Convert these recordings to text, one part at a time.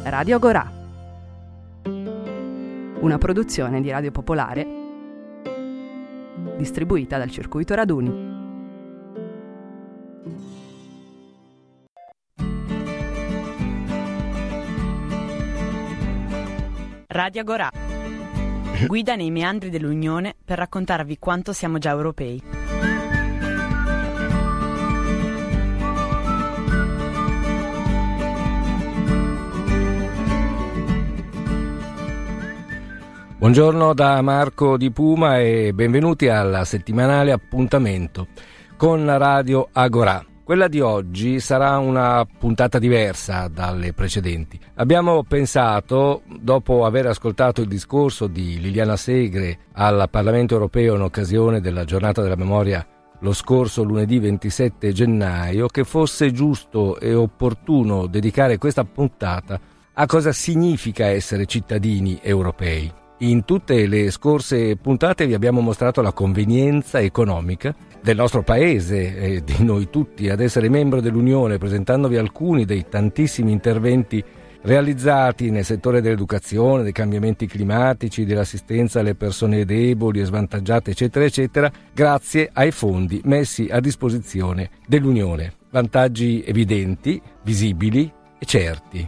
Radio Agorà, una produzione di Radio Popolare distribuita dal Circuito Raduni. Radio Agorà, guida nei meandri dell'Unione per raccontarvi quanto siamo già europei. Buongiorno da Marco Di Puma e benvenuti al settimanale appuntamento con la Radio Agorà. Quella di oggi sarà una puntata diversa dalle precedenti. Abbiamo pensato, dopo aver ascoltato il discorso di Liliana Segre al Parlamento Europeo in occasione della Giornata della Memoria lo scorso lunedì 27 gennaio, che fosse giusto e opportuno dedicare questa puntata a cosa significa essere cittadini europei. In tutte le scorse puntate vi abbiamo mostrato la convenienza economica del nostro paese e di noi tutti ad essere membro dell'Unione, presentandovi alcuni dei tantissimi interventi realizzati nel settore dell'educazione, dei cambiamenti climatici, dell'assistenza alle persone deboli e svantaggiate, eccetera, eccetera, grazie ai fondi messi a disposizione dell'Unione. Vantaggi evidenti, visibili e certi.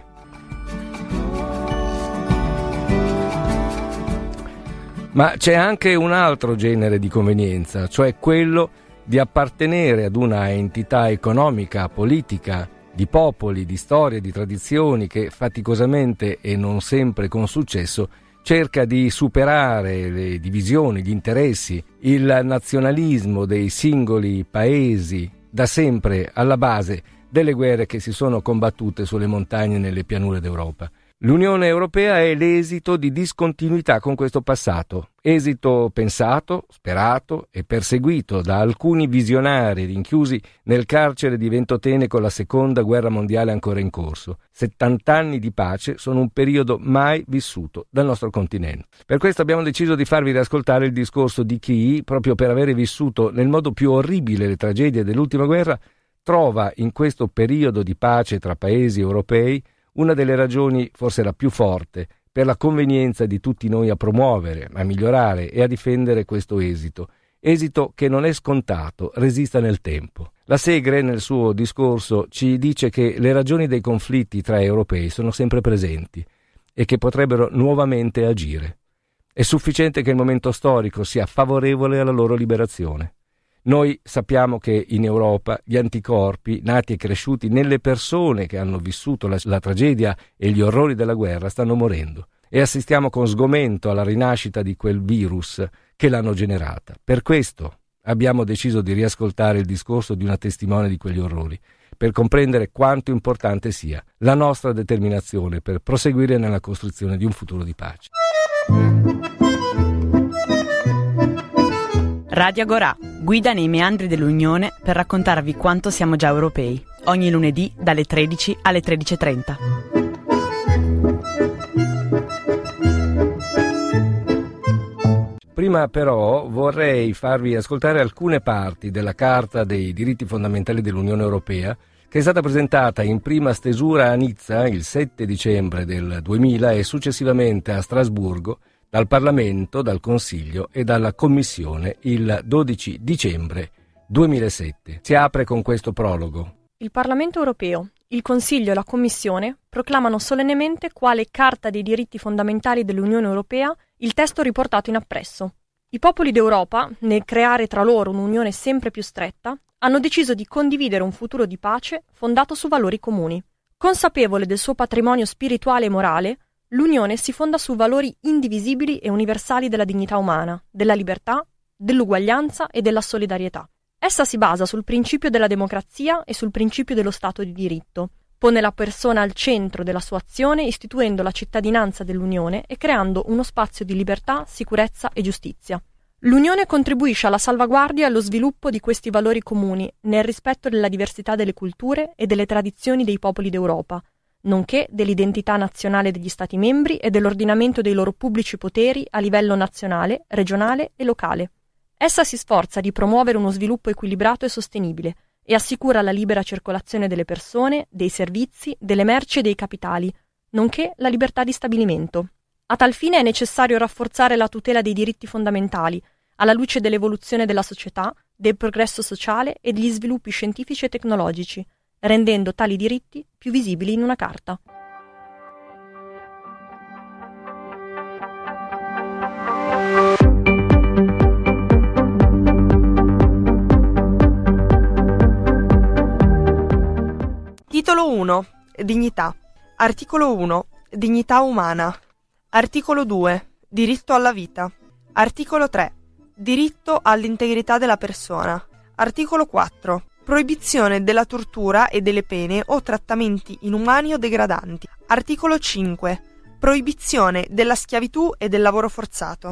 Ma c'è anche un altro genere di convenienza, cioè quello di appartenere ad una entità economica, politica, di popoli, di storie, di tradizioni che faticosamente e non sempre con successo cerca di superare le divisioni, gli interessi, il nazionalismo dei singoli paesi, da sempre alla base delle guerre che si sono combattute sulle montagne e nelle pianure d'Europa. L'Unione Europea è l'esito di discontinuità con questo passato, esito pensato, sperato e perseguito da alcuni visionari rinchiusi nel carcere di Ventotene con la Seconda Guerra Mondiale ancora in corso. 70 anni di pace sono un periodo mai vissuto dal nostro continente. Per questo abbiamo deciso di farvi riascoltare il discorso di chi, proprio per avere vissuto nel modo più orribile le tragedie dell'ultima guerra, trova in questo periodo di pace tra paesi europei una delle ragioni, forse la più forte, per la convenienza di tutti noi a promuovere, a migliorare e a difendere questo esito che non è scontato, resista nel tempo. La Segre nel suo discorso ci dice che le ragioni dei conflitti tra europei sono sempre presenti e che potrebbero nuovamente agire. È sufficiente che il momento storico sia favorevole alla loro liberazione. Noi sappiamo che in Europa gli anticorpi, nati e cresciuti nelle persone che hanno vissuto la tragedia e gli orrori della guerra, stanno morendo e assistiamo con sgomento alla rinascita di quel virus che l'hanno generata. Per questo abbiamo deciso di riascoltare il discorso di una testimone di quegli orrori, per comprendere quanto importante sia la nostra determinazione per proseguire nella costruzione di un futuro di pace. Radio Agorà, guida nei meandri dell'Unione per raccontarvi quanto siamo già europei. Ogni lunedì dalle 13 alle 13:30. Prima però vorrei farvi ascoltare alcune parti della Carta dei diritti fondamentali dell'Unione Europea, che è stata presentata in prima stesura a Nizza il 7 dicembre del 2000 e successivamente a Strasburgo dal Parlamento, dal Consiglio e dalla Commissione il 12 dicembre 2007. Si apre con questo prologo. Il Parlamento Europeo, il Consiglio e la Commissione proclamano solennemente quale Carta dei diritti fondamentali dell'Unione Europea il testo riportato in appresso. I popoli d'Europa, nel creare tra loro un'unione sempre più stretta, hanno deciso di condividere un futuro di pace fondato su valori comuni. Consapevole del suo patrimonio spirituale e morale, l'Unione si fonda su valori indivisibili e universali della dignità umana, della libertà, dell'uguaglianza e della solidarietà. Essa si basa sul principio della democrazia e sul principio dello Stato di diritto, pone la persona al centro della sua azione istituendo la cittadinanza dell'Unione e creando uno spazio di libertà, sicurezza e giustizia. L'Unione contribuisce alla salvaguardia e allo sviluppo di questi valori comuni nel rispetto della diversità delle culture e delle tradizioni dei popoli d'Europa, nonché dell'identità nazionale degli Stati membri e dell'ordinamento dei loro pubblici poteri a livello nazionale, regionale e locale. Essa si sforza di promuovere uno sviluppo equilibrato e sostenibile e assicura la libera circolazione delle persone, dei servizi, delle merci e dei capitali, nonché la libertà di stabilimento. A tal fine è necessario rafforzare la tutela dei diritti fondamentali, alla luce dell'evoluzione della società, del progresso sociale e degli sviluppi scientifici e tecnologici, rendendo tali diritti più visibili in una carta. Titolo 1. Dignità. Articolo 1. Dignità umana. Articolo 2. Diritto alla vita. Articolo 3. Diritto all'integrità della persona. Articolo 4. Proibizione della tortura e delle pene o trattamenti inumani o degradanti. Articolo 5. Proibizione della schiavitù e del lavoro forzato.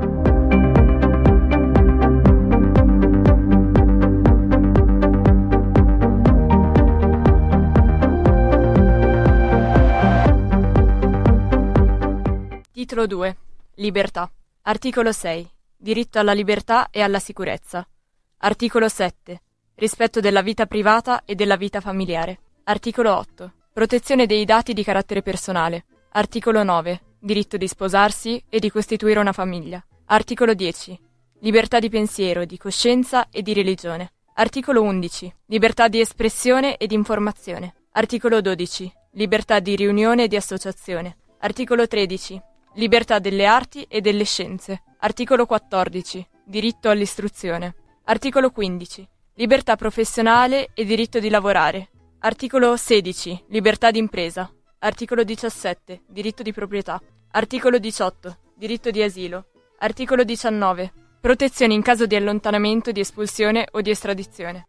Titolo 2. Libertà. Articolo 6. Diritto alla libertà e alla sicurezza. Articolo 7. Rispetto della vita privata e della vita familiare. Articolo 8. Protezione dei dati di carattere personale. Articolo 9. Diritto di sposarsi e di costituire una famiglia. Articolo 10. Libertà di pensiero, di coscienza e di religione. Articolo 11. Libertà di espressione e di informazione. Articolo 12. Libertà di riunione e di associazione. Articolo 13. Libertà delle arti e delle scienze. Articolo 14. Diritto all'istruzione. Articolo 15. Libertà professionale e diritto di lavorare. Articolo 16. Libertà d'impresa. Articolo 17. Diritto di proprietà. Articolo 18. Diritto di asilo. Articolo 19. Protezione in caso di allontanamento, di espulsione o di estradizione.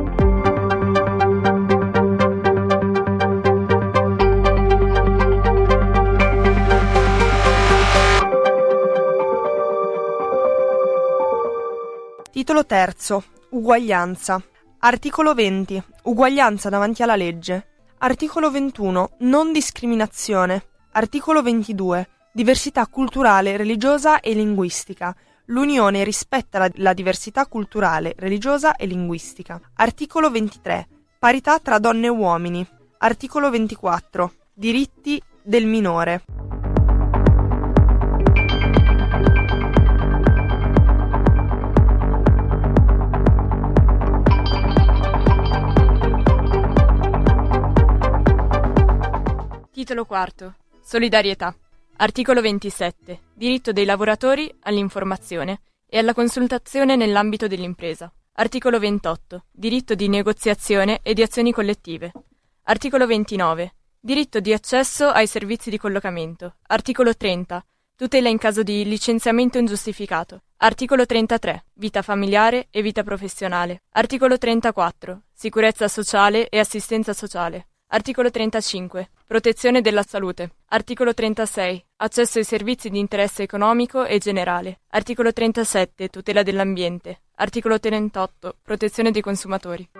Titolo 3. Uguaglianza. Articolo 20. Uguaglianza davanti alla legge. Articolo 21. Non discriminazione. Articolo 22. Diversità culturale, religiosa e linguistica. L'Unione rispetta la diversità culturale, religiosa e linguistica. Articolo 23. Parità tra donne e uomini. Articolo 24. Diritti del minore. Titolo 4. Solidarietà. Articolo 27. Diritto dei lavoratori all'informazione e alla consultazione nell'ambito dell'impresa. Articolo 28. Diritto di negoziazione e di azioni collettive. Articolo 29. Diritto di accesso ai servizi di collocamento. Articolo 30. Tutela in caso di licenziamento ingiustificato. Articolo 33. Vita familiare e vita professionale. Articolo 34. Sicurezza sociale e assistenza sociale. Articolo 35. Protezione della salute. Articolo 36. Accesso ai servizi di interesse economico e generale. Articolo 37. Tutela dell'ambiente. Articolo 38. Protezione dei consumatori.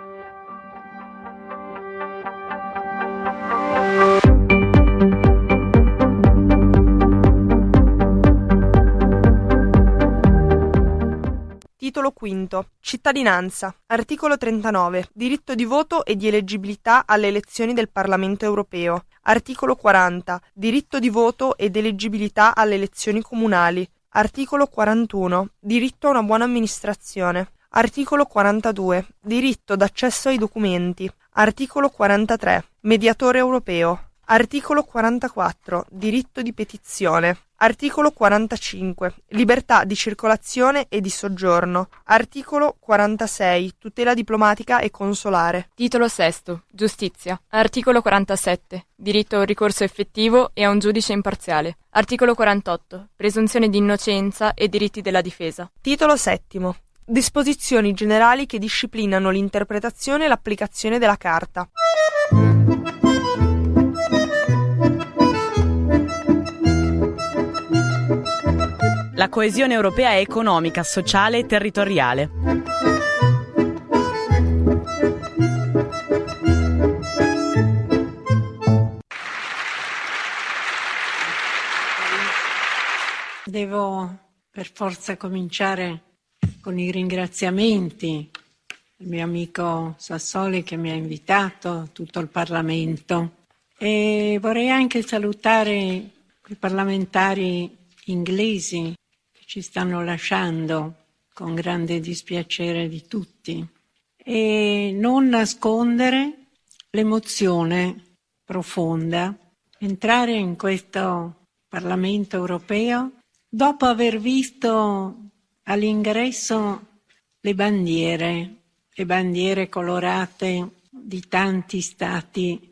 Titolo V. Cittadinanza. Articolo 39. Diritto di voto e di eleggibilità alle elezioni del Parlamento europeo. Articolo 40. Diritto di voto ed eleggibilità alle elezioni comunali. Articolo 41. Diritto a una buona amministrazione. Articolo 42. Diritto d'accesso ai documenti. Articolo 43. Mediatore europeo. Articolo 44. Diritto di petizione. Articolo 45. Libertà di circolazione e di soggiorno. Articolo 46. Tutela diplomatica e consolare. Titolo VI. Giustizia. Articolo 47. Diritto a un ricorso effettivo e a un giudice imparziale. Articolo 48. Presunzione di innocenza e diritti della difesa. Titolo VII. Disposizioni generali che disciplinano l'interpretazione e l'applicazione della Carta. La coesione europea è economica, sociale e territoriale. Devo per forza cominciare con i ringraziamenti al mio amico Sassoli che mi ha invitato, tutto il Parlamento, E vorrei anche salutare i parlamentari inglesi che ci stanno lasciando con grande dispiacere di tutti, e non nascondere l'emozione profonda, entrare in questo Parlamento europeo dopo aver visto all'ingresso le bandiere colorate di tanti stati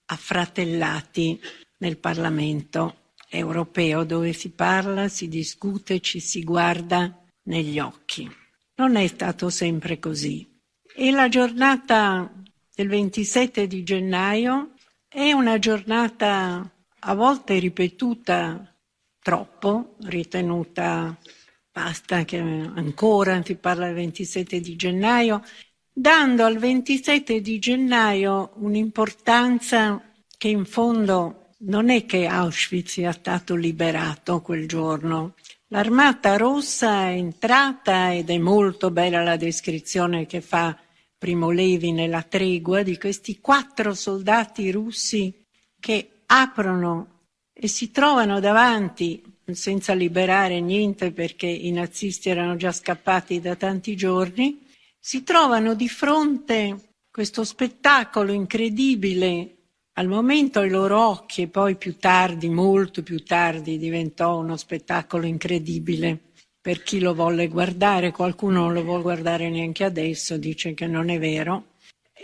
affratellati nel Parlamento europeo, dove si parla, si discute, ci si guarda negli occhi. Non è stato sempre così. E la giornata del 27 di gennaio è una giornata a volte ripetuta troppo, ritenuta basta che ancora si parla del 27 di gennaio, dando al 27 di gennaio un'importanza che in fondo non è che Auschwitz sia stato liberato quel giorno. L'Armata Rossa è entrata, ed è molto bella la descrizione che fa Primo Levi nella tregua di questi 4 soldati russi che aprono e si trovano davanti, senza liberare niente perché i nazisti erano già scappati da tanti giorni, si trovano di fronte a questo spettacolo incredibile. Al momento ai loro occhi, e poi più tardi, molto più tardi, diventò uno spettacolo incredibile per chi lo volle guardare. Qualcuno non lo vuole guardare neanche adesso, dice che non è vero.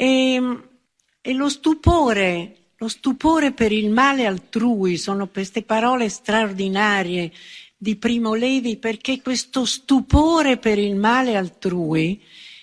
E lo stupore per il male altrui, sono queste parole straordinarie di Primo Levi, perché questo stupore per il male altrui,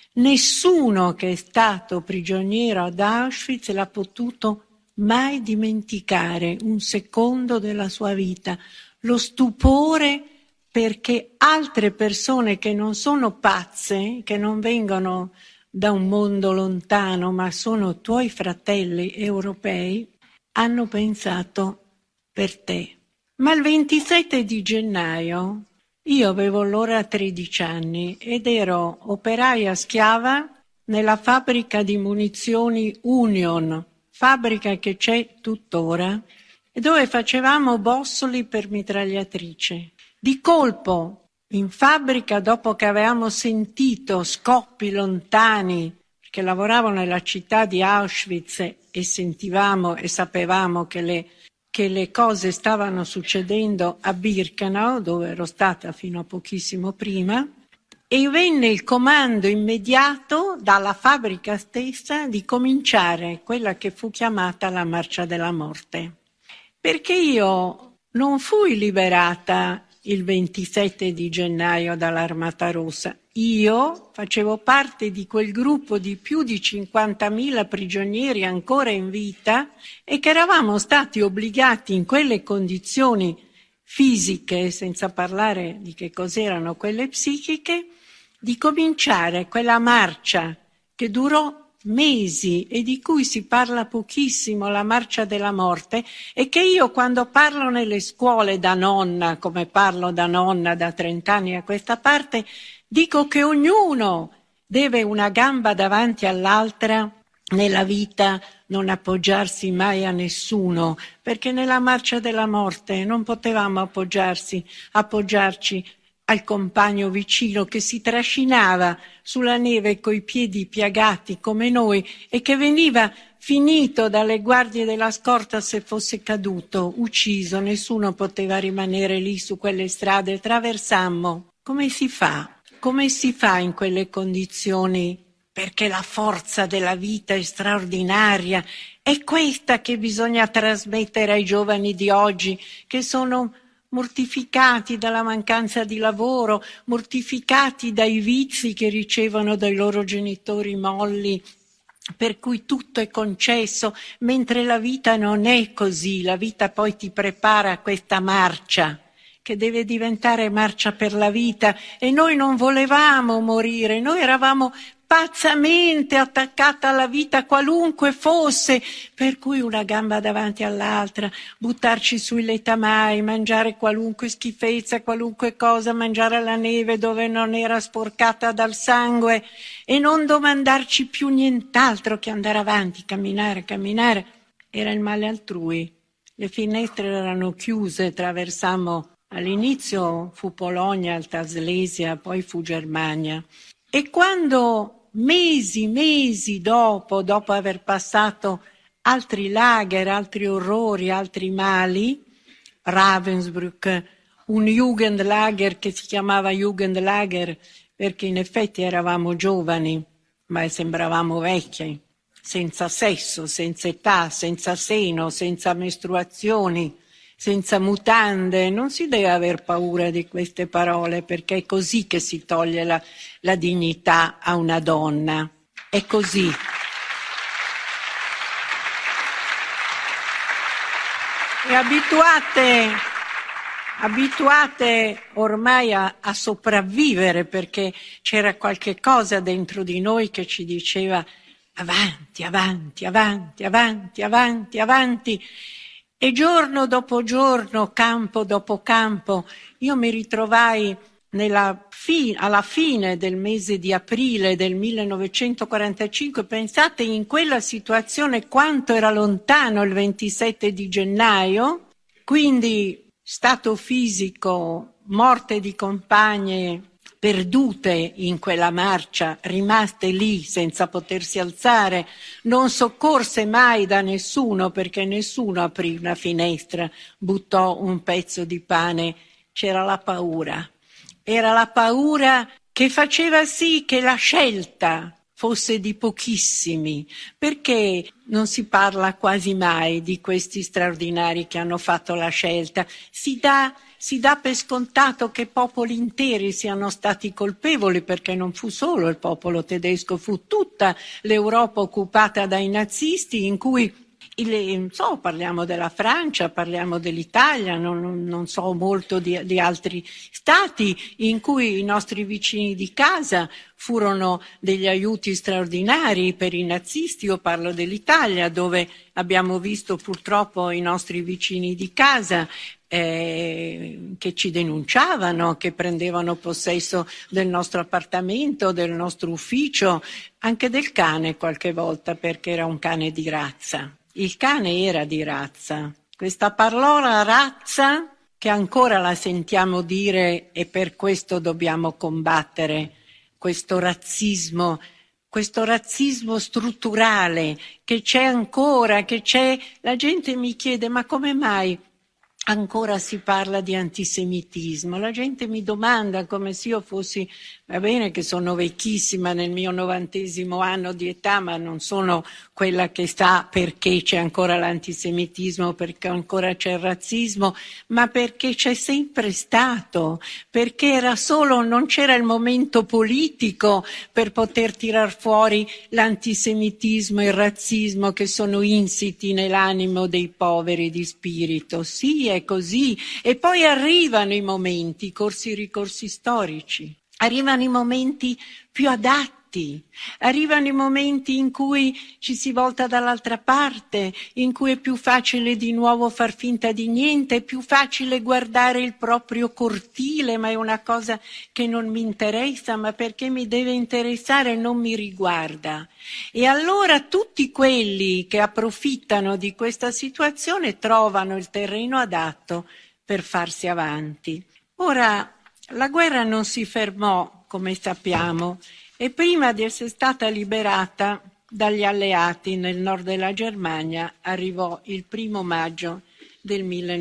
nessuno che è stato prigioniero ad Auschwitz l'ha potuto mai dimenticare un secondo della sua vita. Lo stupore perché altre persone che non sono pazze, che non vengono da un mondo lontano, ma sono tuoi fratelli europei, hanno pensato per te. Ma il 27 di gennaio io avevo allora 13 anni ed ero operaia schiava nella fabbrica di munizioni Union, fabbrica che c'è tuttora, e dove facevamo bossoli per mitragliatrice. Di colpo, in fabbrica, dopo che avevamo sentito scoppi lontani, perché lavoravo nella città di Auschwitz e sentivamo e sapevamo che le cose stavano succedendo a Birkenau, dove ero stata fino a pochissimo prima, e venne il comando immediato dalla fabbrica stessa di cominciare quella che fu chiamata la Marcia della Morte. Perché io non fui liberata il 27 di gennaio dall'Armata Rossa. Io facevo parte di quel gruppo di più di 50.000 prigionieri ancora in vita e che eravamo stati obbligati in quelle condizioni fisiche, senza parlare di che cos'erano quelle psichiche, di cominciare quella marcia che durò mesi e di cui si parla pochissimo, la Marcia della Morte, e che io quando parlo nelle scuole da nonna, come parlo da nonna da 30 anni a questa parte, dico che ognuno deve una gamba davanti all'altra nella vita, non appoggiarsi mai a nessuno, perché nella Marcia della Morte non potevamo appoggiarci al compagno vicino che si trascinava sulla neve coi piedi piagati come noi e che veniva finito dalle guardie della scorta se fosse caduto, ucciso. Nessuno poteva rimanere lì su quelle strade. Traversammo. Come si fa? Come si fa in quelle condizioni? Perché la forza della vita è straordinaria. È questa che bisogna trasmettere ai giovani di oggi, che sono mortificati dalla mancanza di lavoro, mortificati dai vizi che ricevono dai loro genitori molli, per cui tutto è concesso, mentre la vita non è così. La vita poi ti prepara a questa marcia, che deve diventare marcia per la vita, e noi non volevamo morire, noi eravamo pazzamente attaccata alla vita qualunque fosse, per cui una gamba davanti all'altra, buttarci sui letamai, mangiare qualunque schifezza, qualunque cosa, mangiare la neve dove non era sporcata dal sangue e non domandarci più nient'altro che andare avanti, camminare. era il male altrui. Le finestre erano chiuse, traversammo, all'inizio fu Polonia, Alta Slesia, poi fu Germania. E quando mesi dopo aver passato altri lager, altri orrori, altri mali, Ravensbrück, un Jugendlager che si chiamava Jugendlager perché in effetti eravamo giovani, ma sembravamo vecchi, senza sesso, senza età, senza seno, senza mestruazioni, senza mutande. Non si deve aver paura di queste parole, perché è così che si toglie la dignità a una donna. È così. E abituate ormai a sopravvivere, perché c'era qualche cosa dentro di noi che ci diceva avanti, avanti, avanti, avanti, avanti, avanti. E giorno dopo giorno, campo dopo campo, io mi ritrovai alla fine del mese di aprile del 1945, pensate in quella situazione quanto era lontano il 27 di gennaio, quindi stato fisico, morte di compagne perdute in quella marcia, rimaste lì senza potersi alzare, non soccorse mai da nessuno perché nessuno aprì una finestra, buttò un pezzo di pane, c'era la paura. Era la paura che faceva sì che la scelta fosse di pochissimi, perché non si parla quasi mai di questi straordinari che hanno fatto la scelta. Si dà per scontato che popoli interi siano stati colpevoli, perché non fu solo il popolo tedesco, fu tutta l'Europa occupata dai nazisti, in cui parliamo della Francia, parliamo dell'Italia, non so molto di altri stati in cui i nostri vicini di casa furono degli aiuti straordinari per i nazisti. Io parlo dell'Italia, dove abbiamo visto purtroppo i nostri vicini di casa che ci denunciavano, che prendevano possesso del nostro appartamento, del nostro ufficio, anche del cane qualche volta, perché era un cane di razza. Il cane era di razza. Questa parola razza, che ancora la sentiamo dire, e per questo dobbiamo combattere questo razzismo strutturale che c'è ancora, la gente mi chiede ma come mai ancora si parla di antisemitismo? La gente mi domanda come se io fossi, va bene che sono vecchissima nel mio 90° anno di età, ma non sono quella che sa perché c'è ancora l'antisemitismo, perché ancora c'è il razzismo, ma perché c'è sempre stato, perché non c'era il momento politico per poter tirar fuori l'antisemitismo e il razzismo che sono insiti nell'animo dei poveri di spirito. Sì, è così. E poi arrivano i momenti, i ricorsi storici, arrivano i momenti più adatti, arrivano i momenti in cui ci si volta dall'altra parte, in cui è più facile di nuovo far finta di niente, è più facile guardare il proprio cortile, ma è una cosa che non mi interessa, ma perché mi deve interessare non mi riguarda. E allora tutti quelli che approfittano di questa situazione trovano il terreno adatto per farsi avanti. Ora, la guerra non si fermò, come sappiamo, e prima di essere stata liberata dagli alleati nel nord della Germania arrivò il 1° maggio del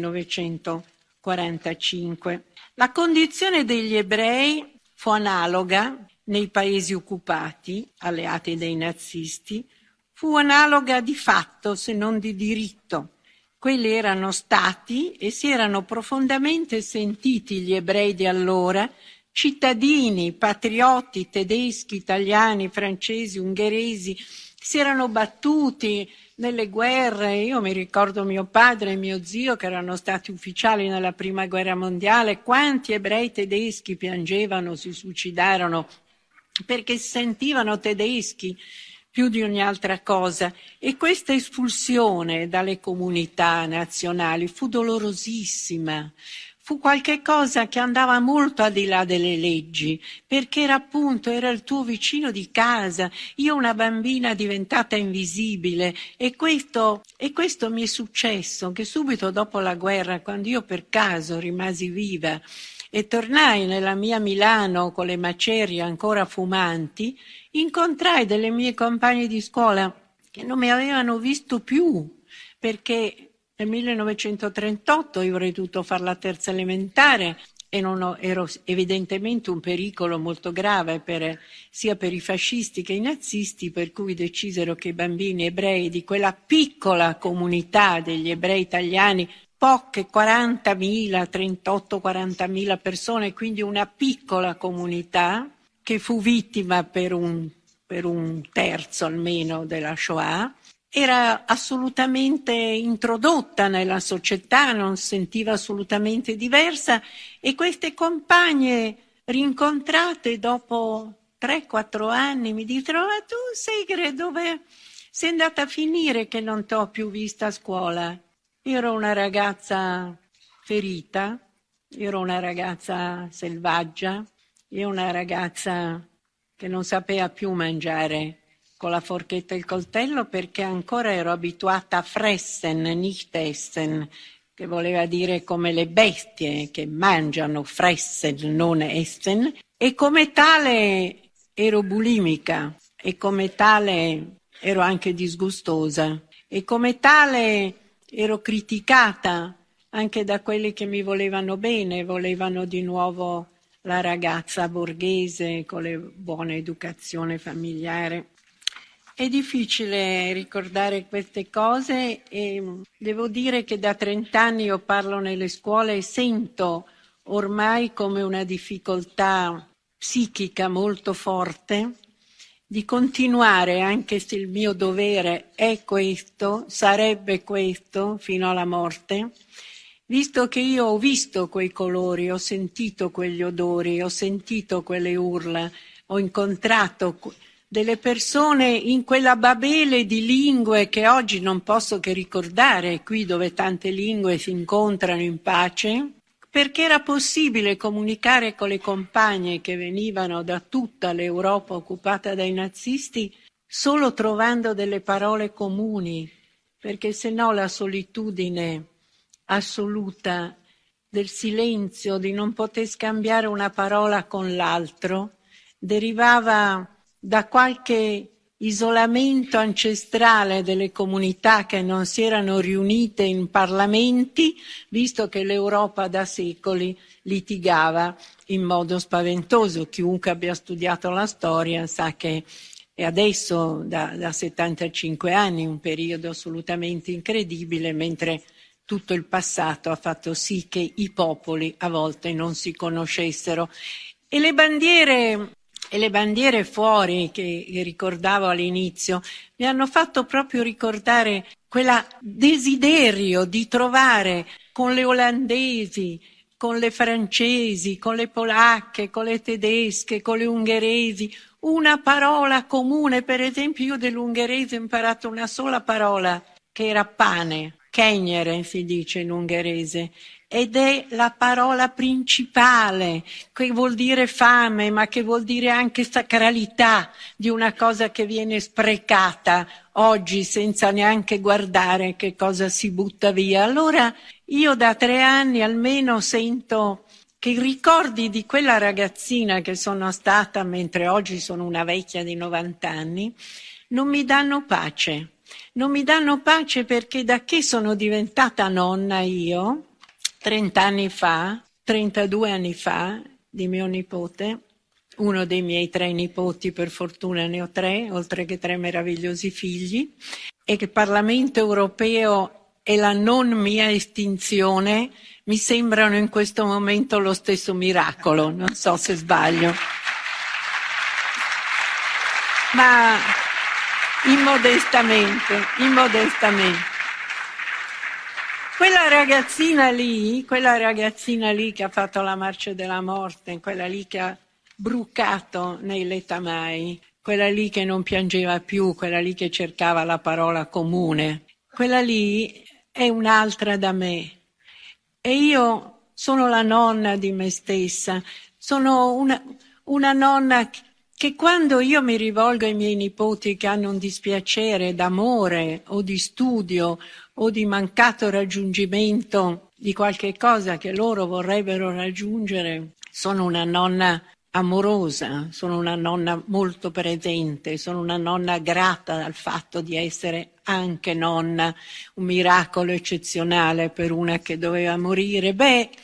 1945. La condizione degli ebrei fu analoga nei paesi occupati, alleati dei nazisti, fu analoga di fatto se non di diritto. Quelli erano stati e si erano profondamente sentiti gli ebrei di allora cittadini, patrioti, tedeschi, italiani, francesi, ungheresi, si erano battuti nelle guerre. Io mi ricordo mio padre e mio zio che erano stati ufficiali nella Prima Guerra Mondiale, quanti ebrei tedeschi piangevano, si suicidarono perché si sentivano tedeschi più di ogni altra cosa. E questa espulsione dalle comunità nazionali fu dolorosissima, fu qualche cosa che andava molto al di là delle leggi, perché era il tuo vicino di casa. Io una bambina diventata invisibile e questo mi è successo, che subito dopo la guerra, quando io per caso rimasi viva e tornai nella mia Milano con le macerie ancora fumanti, incontrai delle mie compagne di scuola che non mi avevano visto più, perché nel 1938 io avrei dovuto fare la terza elementare e ero evidentemente un pericolo molto grave sia per i fascisti che i nazisti, per cui decisero che i bambini ebrei di quella piccola comunità degli ebrei italiani, poche 40.000, 38-40.000 persone, quindi una piccola comunità che fu vittima per un terzo almeno della Shoah, era assolutamente introdotta nella società, non si sentiva assolutamente diversa, e queste compagne rincontrate dopo 3-4 anni mi dicono: ma tu dove sei andata a finire che non t'ho più vista a scuola? Io ero una ragazza ferita, io ero una ragazza selvaggia, io una ragazza che non sapeva più mangiare con la forchetta e il coltello, perché ancora ero abituata a fressen, nicht essen, che voleva dire come le bestie che mangiano, fressen, non essen, e come tale ero bulimica, e come tale ero anche disgustosa, e come tale ero criticata anche da quelli che mi volevano bene, volevano di nuovo la ragazza borghese con la buona educazione familiare. È difficile ricordare queste cose e devo dire che da 30 anni io parlo nelle scuole e sento ormai come una difficoltà psichica molto forte di continuare, anche se il mio dovere è questo, sarebbe questo fino alla morte, visto che io ho visto quei colori, ho sentito quegli odori, ho sentito quelle urla, ho incontrato delle persone in quella babele di lingue che oggi non posso che ricordare, qui dove tante lingue si incontrano in pace, perché era possibile comunicare con le compagne che venivano da tutta l'Europa occupata dai nazisti solo trovando delle parole comuni, perché se no la solitudine assoluta del silenzio, di non poter scambiare una parola con l'altro, derivava da qualche isolamento ancestrale delle comunità che non si erano riunite in parlamenti, visto che l'Europa da secoli litigava in modo spaventoso. Chiunque abbia studiato la storia sa che è adesso da 75 anni un periodo assolutamente incredibile, mentre tutto il passato ha fatto sì che i popoli a volte non si conoscessero. E le bandiere fuori che ricordavo all'inizio mi hanno fatto proprio ricordare quel desiderio di trovare con le olandesi, con le francesi, con le polacche, con le tedesche, con le ungheresi, una parola comune. Per esempio io dell'ungherese ho imparato una sola parola, che era pane, kenyere si dice in ungherese, ed è la parola principale, che vuol dire fame, ma che vuol dire anche sacralità di una cosa che viene sprecata oggi senza neanche guardare che cosa si butta via. Allora io da 3 anni almeno sento che i ricordi di quella ragazzina che sono stata, mentre oggi sono una vecchia di 90 anni, non mi danno pace. Non mi danno pace perché da che sono diventata nonna io, 30 anni fa, 32 anni fa, di mio nipote, uno dei miei 3 nipoti, per fortuna ne ho 3, oltre che 3 meravigliosi figli, e che il Parlamento europeo e la non mia estinzione mi sembrano in questo momento lo stesso miracolo, non so se sbaglio. Ma immodestamente. Quella ragazzina lì che ha fatto la marcia della morte, quella lì che ha brucato nei letamai, quella lì che non piangeva più, quella lì che cercava la parola comune, quella lì è un'altra da me. E io sono la nonna di me stessa, sono una nonna che quando io mi rivolgo ai miei nipoti che hanno un dispiacere d'amore o di studio o di mancato raggiungimento di qualche cosa che loro vorrebbero raggiungere, sono una nonna amorosa, sono una nonna molto presente, sono una nonna grata al fatto di essere anche nonna, un miracolo eccezionale per una che doveva morire.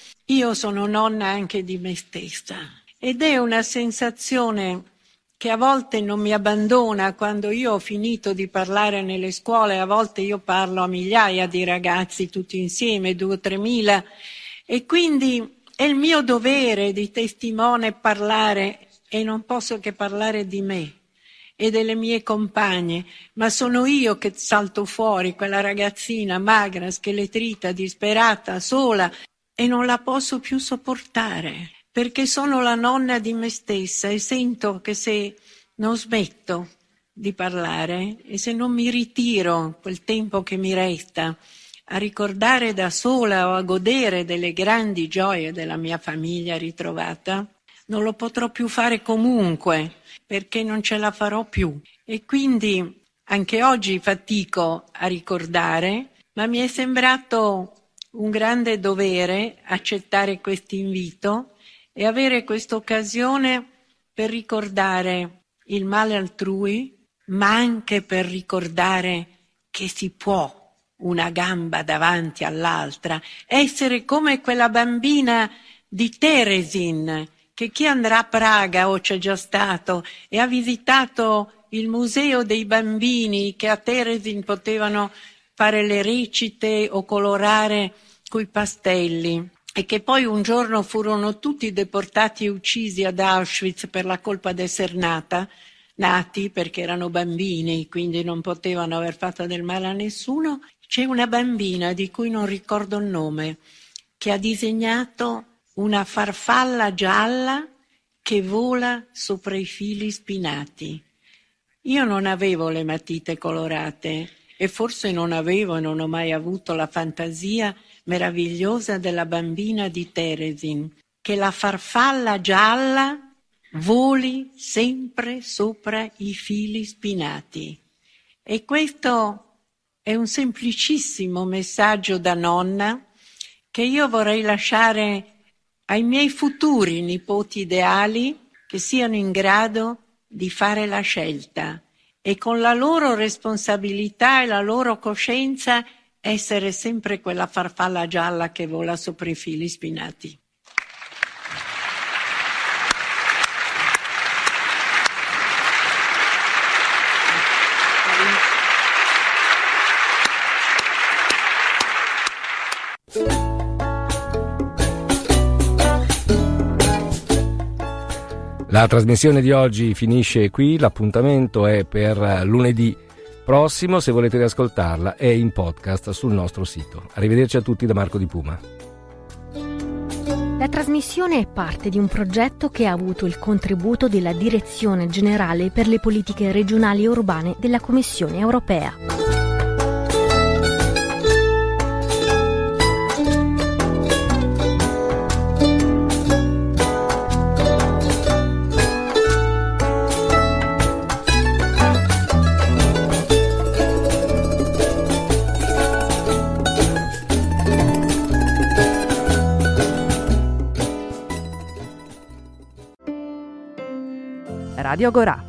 Io sono nonna anche di me stessa ed è una sensazione che a volte non mi abbandona quando io ho finito di parlare nelle scuole. A volte io parlo a migliaia di ragazzi tutti insieme, 2.000 o 3.000, e quindi è il mio dovere di testimone parlare, e non posso che parlare di me e delle mie compagne, ma sono io che salto fuori, quella ragazzina magra, scheletrita, disperata, sola, e non la posso più sopportare, perché sono la nonna di me stessa e sento che se non smetto di parlare e se non mi ritiro quel tempo che mi resta a ricordare da sola o a godere delle grandi gioie della mia famiglia ritrovata, non lo potrò più fare comunque, perché non ce la farò più. E quindi anche oggi fatico a ricordare, ma mi è sembrato un grande dovere accettare questo invito e avere questa occasione per ricordare il male altrui, ma anche per ricordare che si può, una gamba davanti all'altra, essere come quella bambina di Terezin, che chi andrà a Praga o c'è già stato e ha visitato il museo dei bambini che a Terezin potevano fare le recite o colorare coi pastelli e che poi un giorno furono tutti deportati e uccisi ad Auschwitz per la colpa di essere nati perché erano bambini, quindi non potevano aver fatto del male a nessuno. C'è una bambina di cui non ricordo il nome che ha disegnato una farfalla gialla che vola sopra i fili spinati. Io non avevo le matite colorate e forse non avevo e non ho mai avuto la fantasia meravigliosa della bambina di Terezin, che la farfalla gialla voli sempre sopra i fili spinati. E questo è un semplicissimo messaggio da nonna che io vorrei lasciare ai miei futuri nipoti ideali, che siano in grado di fare la scelta e con la loro responsabilità e la loro coscienza essere sempre quella farfalla gialla che vola sopra i fili spinati. La trasmissione di oggi finisce qui, l'appuntamento è per lunedì prossimo, se volete riascoltarla è in podcast sul nostro sito. Arrivederci a tutti da Marco Di Puma. La trasmissione è parte di un progetto che ha avuto il contributo della Direzione Generale per le Politiche Regionali e Urbane della Commissione Europea. Radio Agorà,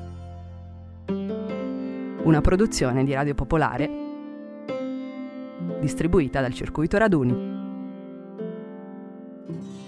una produzione di Radio Popolare distribuita dal Circuito Raduni.